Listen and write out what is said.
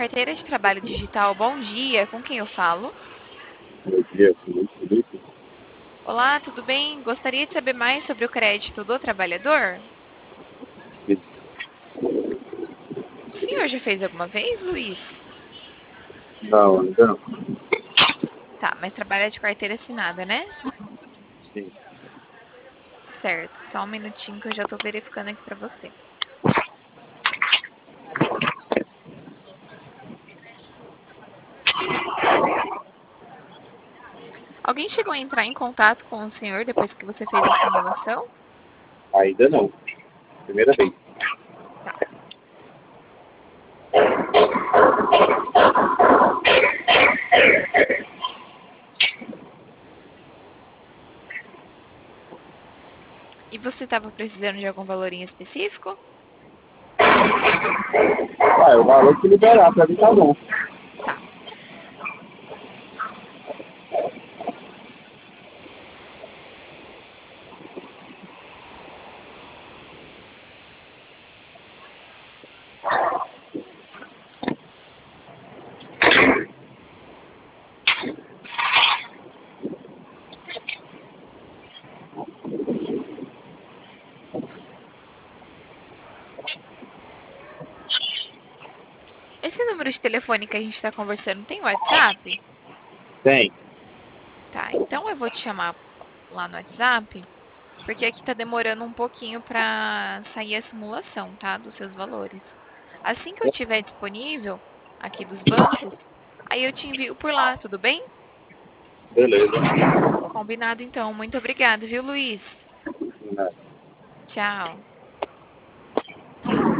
Carteira de Trabalho Digital, bom dia. Com quem eu falo? Bom dia, Felipe. Olá, tudo bem? Gostaria de saber mais sobre o crédito do trabalhador? O senhor já fez alguma vez, Luiz? Não, ainda não. Tá, mas trabalha de carteira assinada, né? Sim. Certo. Só um minutinho que eu já tô verificando aqui pra você. Alguém chegou a entrar em contato com o senhor depois que você fez a simulação? Ainda não. Primeira vez. Tá. E você estava precisando de algum valor em específico? O valor que liberar pra mim tá bom. Tá. Esse número de telefone que a gente está conversando tem WhatsApp? Tem. Tá, então eu vou te chamar lá no WhatsApp, porque aqui tá demorando um pouquinho para sair a simulação, tá? Dos seus valores. Assim que eu tiver disponível aqui dos bancos, aí eu te envio por lá, tudo bem? Beleza. Combinado então. Muito obrigada, viu, Luiz? Tchau.